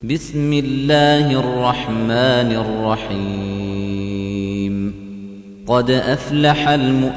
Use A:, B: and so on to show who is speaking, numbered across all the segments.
A: بسم الله الرحمن الرحيم قد أفلح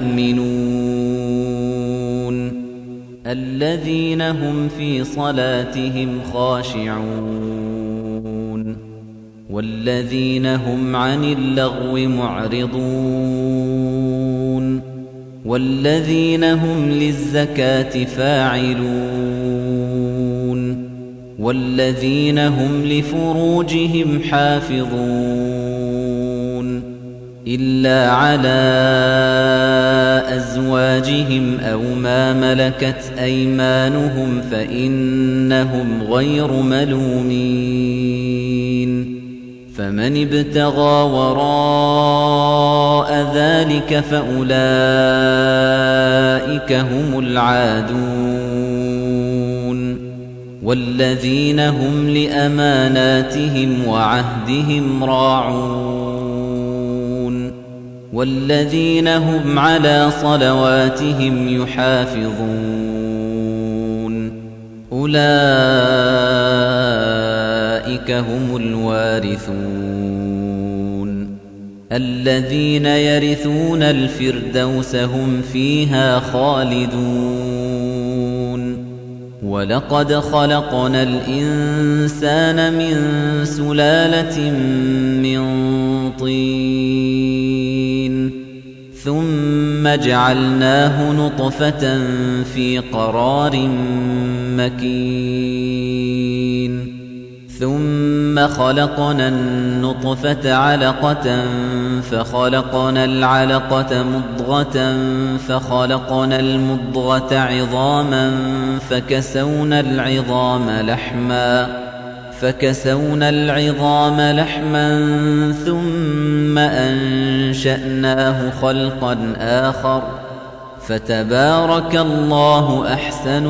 A: المؤمنون الذين هم في صلاتهم خاشعون والذين هم عن اللغو معرضون والذين هم للزكاة فاعلون والذين هم لفروجهم حافظون إلا على أزواجهم أو ما ملكت أيمانهم فإنهم غير ملومين فمن ابتغى وراء ذلك فأولئك هم العادون والذين هم لأماناتهم وعهدهم راعون والذين هم على صلواتهم يحافظون أولئك هم الوارثون الذين يرثون الفردوس هم فيها خالدون ولقد خلقنا الإنسان من سلالة من طين ثم جعلناه نطفة في قرار مكين ثم خلقنا النطفة علقة فخلقنا العلقة مضغة فخلقنا المضغة عظاما فكسونا العظام لحما ثم أنشأناه خلقا آخر فتبارك الله أحسن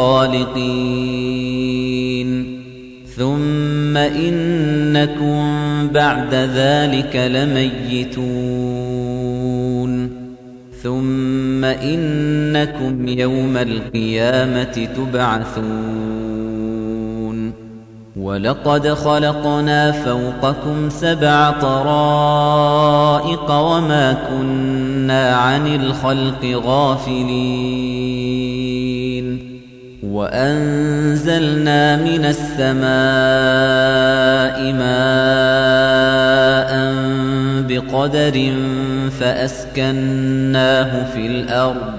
A: الخالقين ثم إنكم بعد ذلك لميتون ثم إنكم يوم القيامة تبعثون ولقد خلقنا فوقكم 7 طرائق وما كنا عن الخلق غافلين وأنزلنا من السماء ماء بقدر فأسكناه في الأرض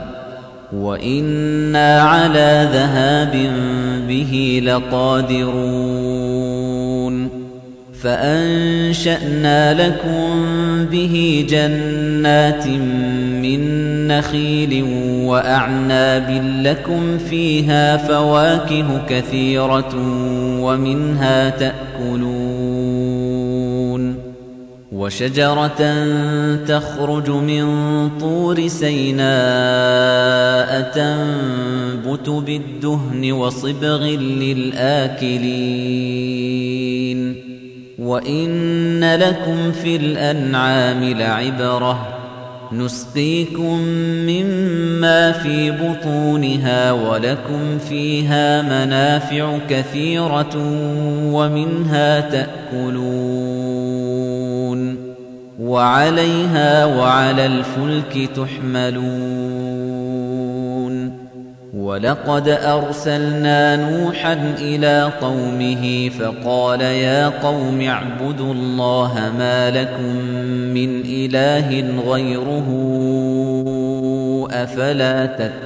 A: وإنا على ذهاب به لقادرون فأنشأنا لكم به جنات من نخيل وأعناب لكم فيها فواكه كثيرة ومنها تأكلون وشجرة تخرج من طور سيناء تنبت بالدهن وصبغ للآكلين وإن لكم في الأنعام لعبرة نسقيكم مما في بطونها ولكم فيها منافع كثيرة ومنها تأكلون وعليها وعلى الفلك تحملون ولقد أرسلنا نوحا إلى قومه فقال يا قوم اعبدوا الله ما لكم من إله غيره أفلا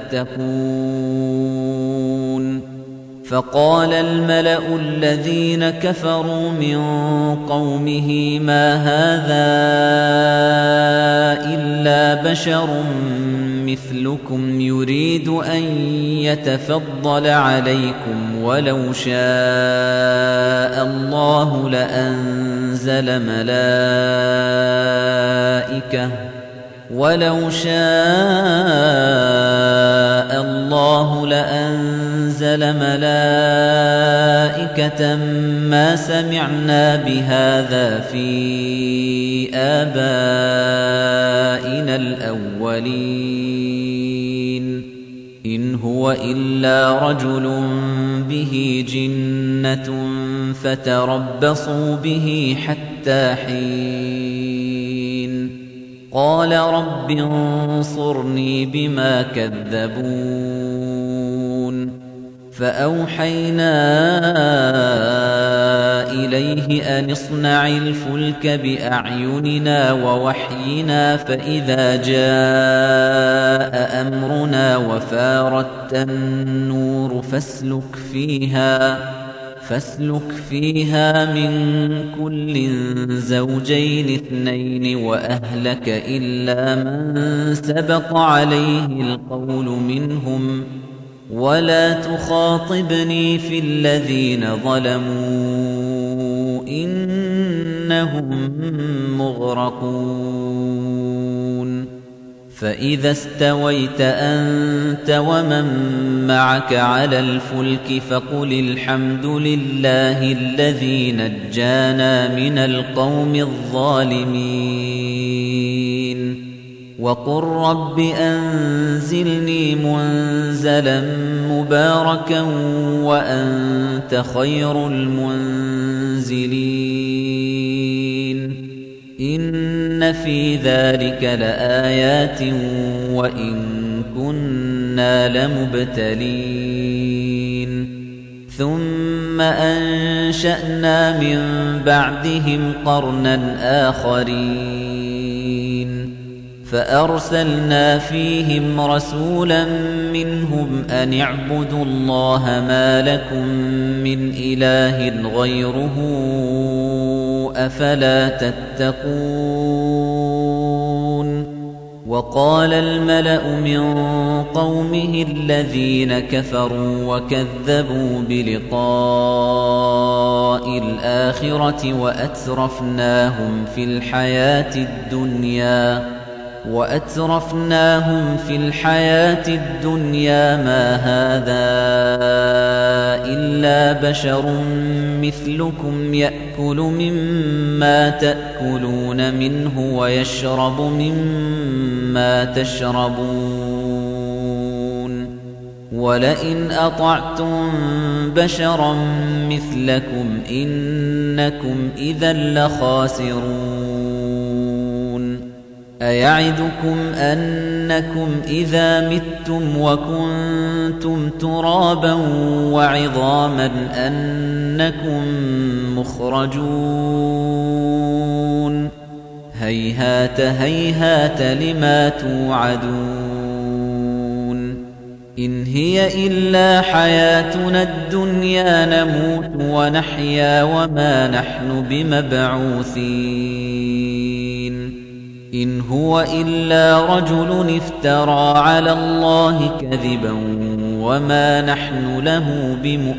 A: تتقون فقال الملأ الذين كفروا من قومه ما هذا إلا بشر مثلكم يريد أن يتفضل عليكم ولو شاء الله لأنزل ملائكة ما سمعنا بهذا في آبائنا الأولين إن هو إلا رجل به جنة فتربصوا به حتى حين قال رب انصرني بما كذبون فأوحينا إليه أن اصنع الفلك بأعيننا ووحينا فإذا جاء أمرنا وفارت النور فاسلك فيها من كل زوجين اثنين وأهلك إلا من سبق عليه القول منهم ولا تخاطبني في الذين ظلموا إنهم مغرقون فإذا استويت أنت ومن معك على الفلك فقل الحمد لله الذي نجانا من القوم الظالمين وقل رب أنزلني منزلا مباركا وأنت خير المنزلين إن في ذلك لآيات وإن كنا لمبتلين ثم أنشأنا من بعدهم قرنا آخرين فأرسلنا فيهم رسولا منهم أن اعبدوا الله ما لكم من إله غيره أفلا تتقون وقال الملأ من قومه الذين كفروا وكذبوا بلقاء الآخرة وأترفناهم في الحياة الدنيا ما هذا إلا بشر مثلكم يأكل مما تأكلون منه ويشرب مما تشربون ولئن أطعتم بشرا مثلكم إنكم إذا لخاسرون أيعدكم أنكم إذا متم وكنتم ترابا وعظاما أنكم مخرجون هيهات هيهات لما توعدون إن هي إلا حياتنا الدنيا نموت ونحيا وما نحن بمبعوثين إن هو إلا رجل افترى على الله كذبا وما نحن له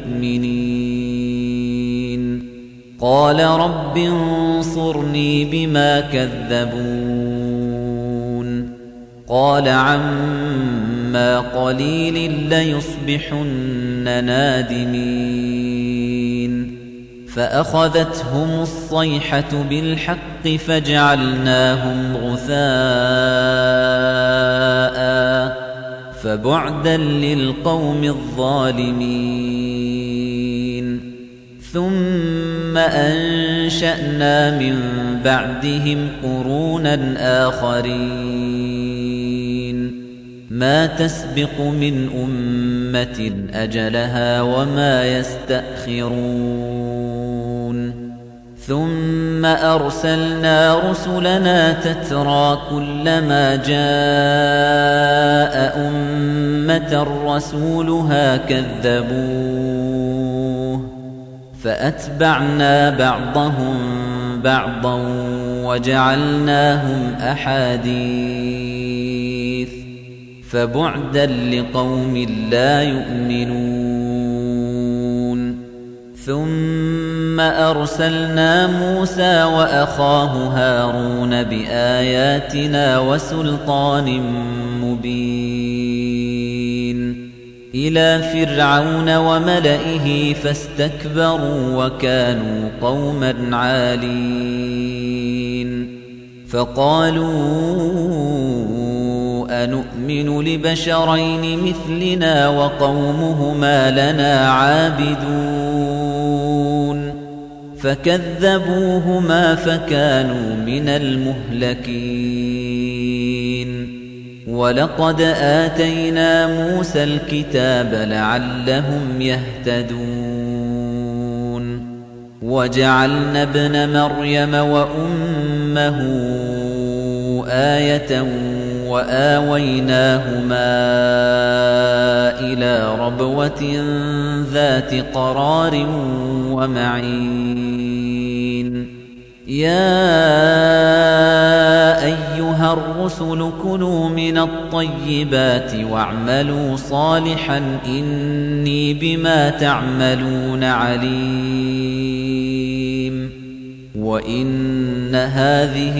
A: بمؤمنين قال رب انصرني بما كذبون قال عما قليل ليصبحن نادمين فأخذتهم الصيحة بالحق فجعلناهم غثاء فبعدا للقوم الظالمين ثم أنشأنا من بعدهم قرونا آخرين ما تسبق من أمة أجلها وما يستأخرون ثم أرسلنا رسلنا تترى كلما جاء أمة رسولها كذبوه فأتبعنا بعضهم بعضا وجعلناهم أحاديث فبعدا لقوم لا يؤمنون ثم أرسلنا موسى وأخاه هارون بآياتنا وسلطان مبين إلى فرعون وملئه فاستكبروا وكانوا قوما عالين فقالوا أنؤمن لبشرين مثلنا وقومهما لنا عابدون فكذبوهما فكانوا من المهلكين ولقد آتينا موسى الكتاب لعلهم يهتدون وجعلنا ابن مريم وأمه آية وآويناهما إلى ربوة ذات قرار ومعين يا أيها الرسل كلوا من الطيبات واعملوا صالحا إني بما تعملون عليم وإن هذه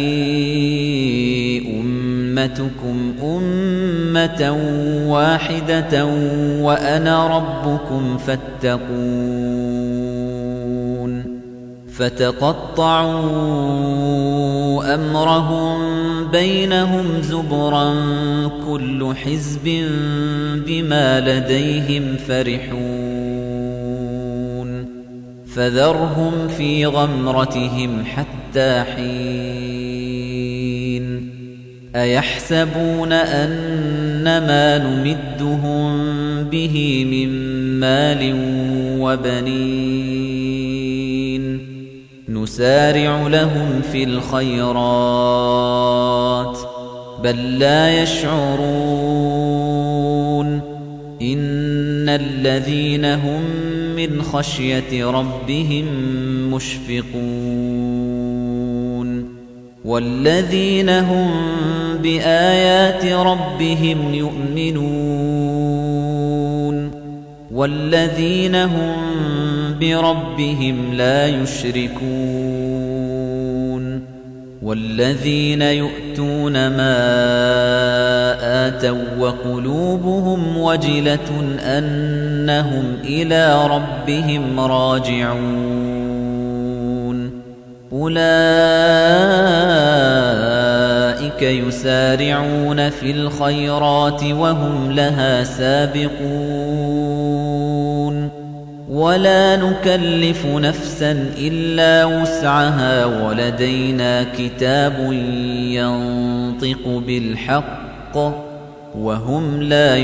A: أمتكم أمة واحدة وأنا ربكم فاتقون فتقطعوا أمرهم بينهم زبرا كل حزب بما لديهم فرحون فذرهم في غمرتهم حتى حين أيحسبون أنما نمدهم به من مال وبنين نسارع لهم في الخيرات بل لا يشعرون إن الذين هم من خشية ربهم مشفقون والذين هم بآيات ربهم يؤمنون والذين هم بربهم لا يشركون والذين يؤتون ما آتوا وقلوبهم وجلة أنهم إلى ربهم راجعون أولئك يسارعون في الخيرات وهم لها سابقون ولا نكلف نفسا إلا وسعها ولدينا كتاب ينطق بالحق وهم لا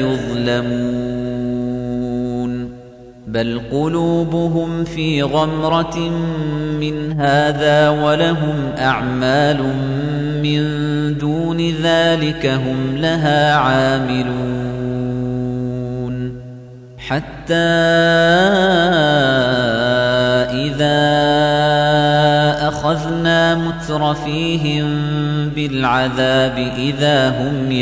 A: يظلمون بل قلوبهم في غمرة من هذا ولهم أعمال من دون ذلك هم لها عاملون حتى إذا أخذنا مترفيهم بالعذاب إذا هم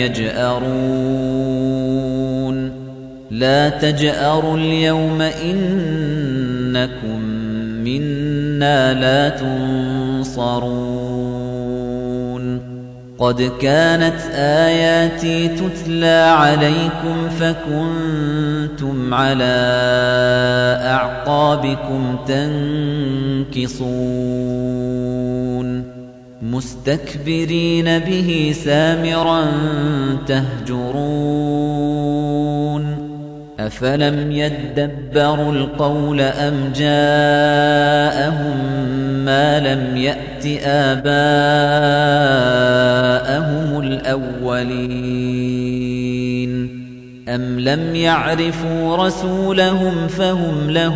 A: يجأرون لا تجأروا اليوم إنكم منا لا تنصرون قد كانت آياتي تتلى عليكم فكنتم على أعقابكم تنكصون مستكبرين به سامرا تهجرون أفلم يدبروا القول أم جاءهم ما لم يأت آباءهم الأولين أم لم يعرفوا رسولهم فهم له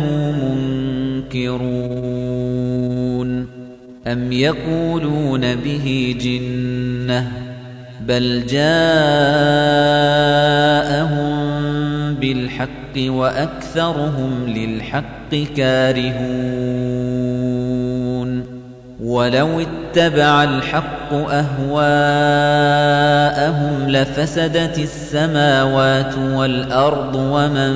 A: منكرون أم يقولون به جنة بل جاءهم بالحق وأكثرهم للحق كارهون ولو اتبع الحق أهواءهم لفسدت السماوات والأرض ومن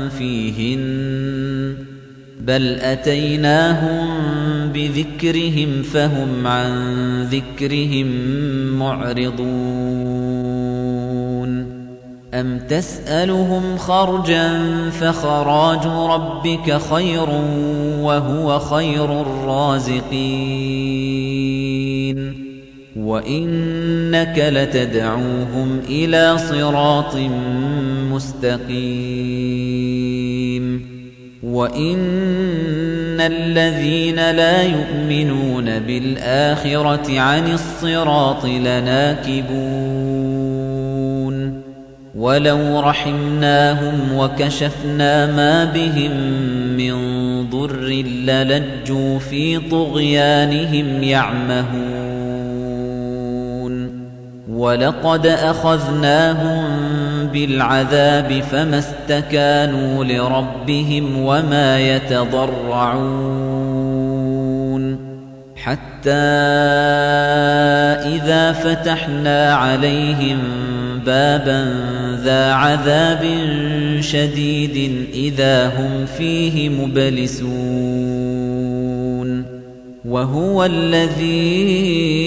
A: فيهن بل أتيناهم بذكرهم فهم عن ذكرهم معرضون أم تسألهم خرجا فخراج ربك خير وهو خير الرازقين وإنك لتدعوهم إلى صراط مستقيم وإن الذين لا يؤمنون بالآخرة عن الصراط لناكبون ولو رحمناهم وكشفنا ما بهم من ضر للجوا في طغيانهم يعمهون ولقد أخذناهم بالعذاب فما استكانوا لربهم وما يتضرعون حتى إذا فتحنا عليهم بابا ذا عذاب شديد إذا هم فيه مبلسون وهو الذي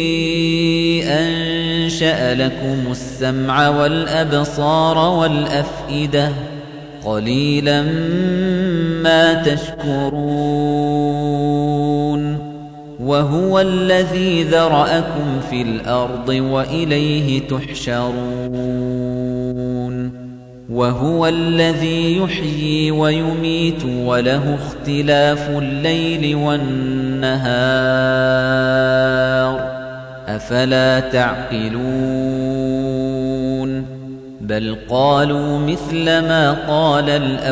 A: أنشأ لكم السمع والأبصار والأفئدة قليلا ما تشكرون وهو الذي ذرأكم في الأرض وإليه تحشرون وهو الذي يحيي ويميت وله اختلاف الليل والنهار أفلا تعقلون بل قالوا مثل ما قال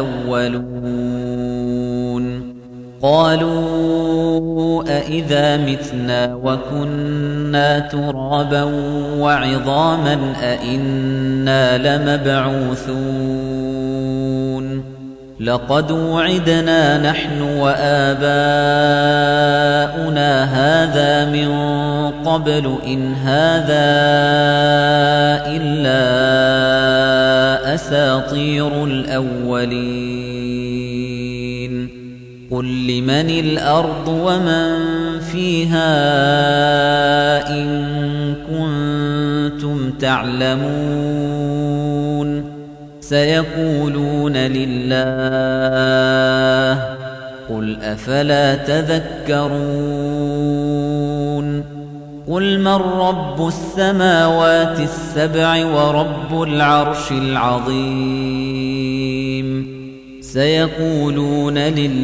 A: الأولون قالوا أإذا متنا وكنا ترابا وعظاما أإنا لمبعوثون لقد وعدنا نحن وآباؤنا هذا من قبل إن هذا إلا أساطير الأولين قل لمن الأرض ومن فيها إن كنتم تعلمون سيقولون لله قل أفلا تذكرون قل من رب السماوات السبع ورب العرش العظيم سيقولون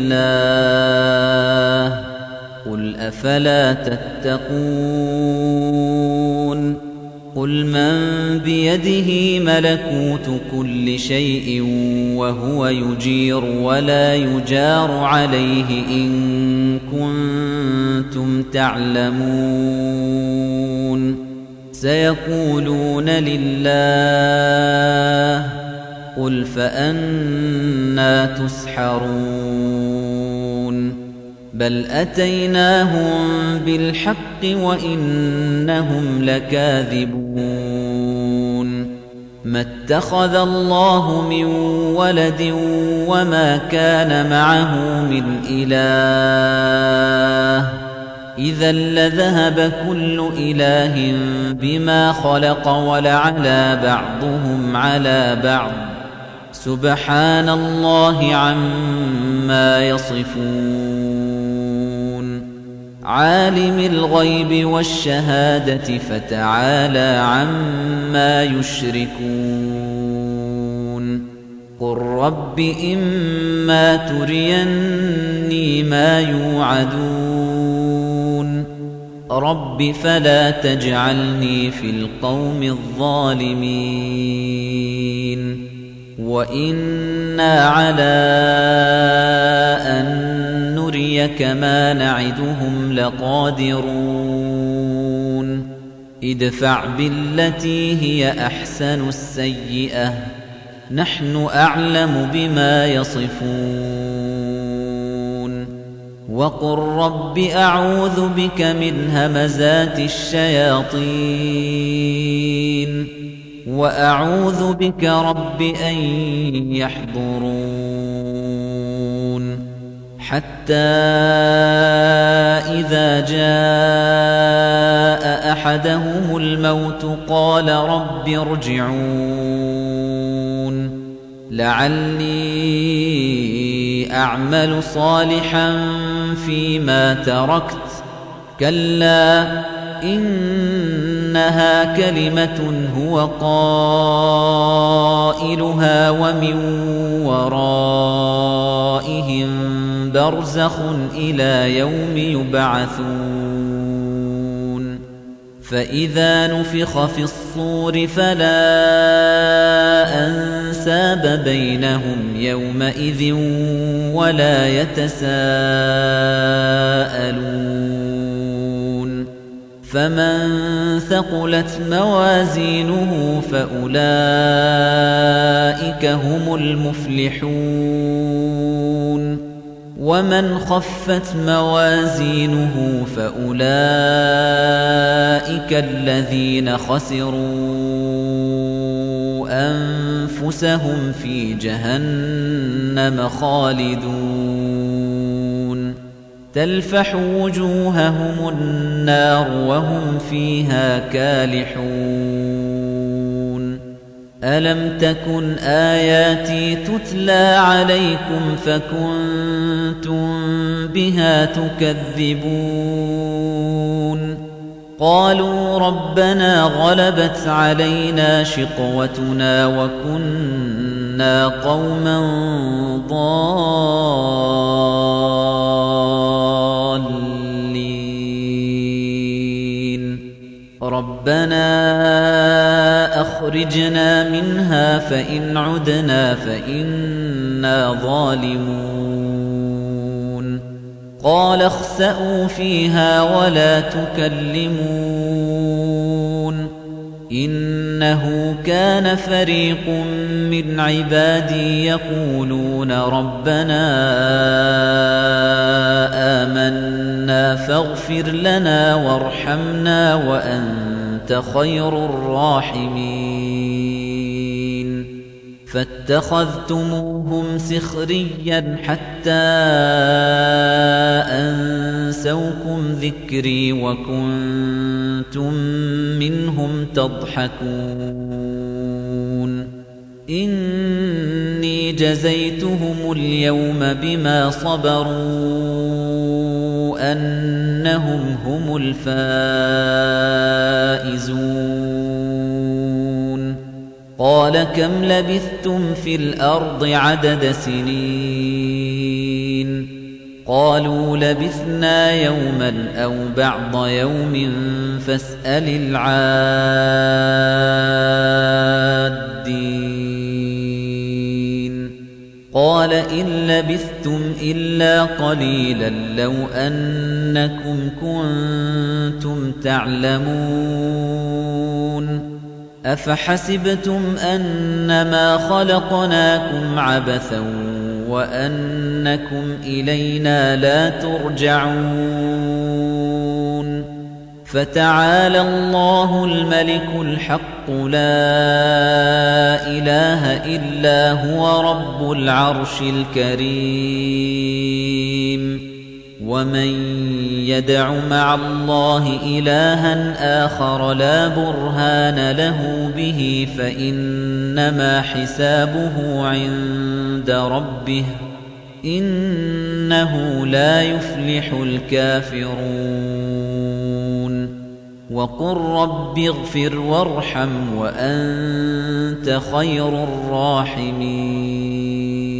A: لله قل أفلا تتقون قل من بيده ملكوت كل شيء وهو يجير ولا يجار عليه إن كنتم تعلمون سيقولون لله قل فأنى تسحرون بل أتيناهم بالحق وإنهم لكاذبون ما اتخذ الله من ولد وما كان معه من إله إذا لذهب كل إله بما خلق ولعلى بعضهم على بعض سبحان الله عما يصفون عالم الغيب والشهادة فتعالى عما يشركون قل رب إما تريني ما يوعدون رب فلا تجعلني في القوم الظالمين وإنا على أن نريك ما نعدهم لقادرون ادفع بالتي هي أحسن السيئة نحن أعلم بما يصفون وقل رب أعوذ بك من همزات الشياطين وأعوذ بك رب أن يحضرون حتى إذا جاء أحدهم الموت قال رب ارجعون لعلي أعمل صالحا فيما تركت كلا إنها كلمة هو قائلها ومن ورائهم برزخ إلى يوم يبعثون فإذا نفخ في الصور فلا أنساب بينهم يومئذ ولا يتساءلون فمن ثقلت موازينه فأولئك هم المفلحون ومن خفت موازينه فأولئك الذين خسروا أنفسهم في جهنم خالدون تلفح وجوههم النار وهم فيها كالحون ألم تكن آياتي تتلى عليكم فكنتم بها تكذبون قالوا ربنا غلبت علينا شقوتنا وكنا قوما ضالين ربنا أخرجنا منها فإن عدنا فإنا ظالمون قال اخسئوا فيها ولا تكلمون إنه كان فريق من عبادي يقولون ربنا آمنا فاغفر لنا وارحمنا وأنت خير الراحمين فاتخذتموهم سخريا حتى أنسوكم ذكري وكنتم منهم تضحكون إني جزيتهم اليوم بما صبروا أنهم هم الفائزون قال كم لبثتم في الأرض عدد سنين قالوا لبثنا يوما أو بعض يوم فاسأل العادين قال إن لبثتم إلا قليلا لو أنكم كنتم تعلمون أفحسبتم أنما خلقناكم عبثا وأنكم إلينا لا ترجعون فتعالى الله الملك الحق لا إله إلا هو رب العرش الكريم ومن يدع مع الله إلها آخر لا برهان له به فإنما حسابه عند ربه إنه لا يفلح الكافرون وقل رب اغفر وارحم وأنت خير الراحمين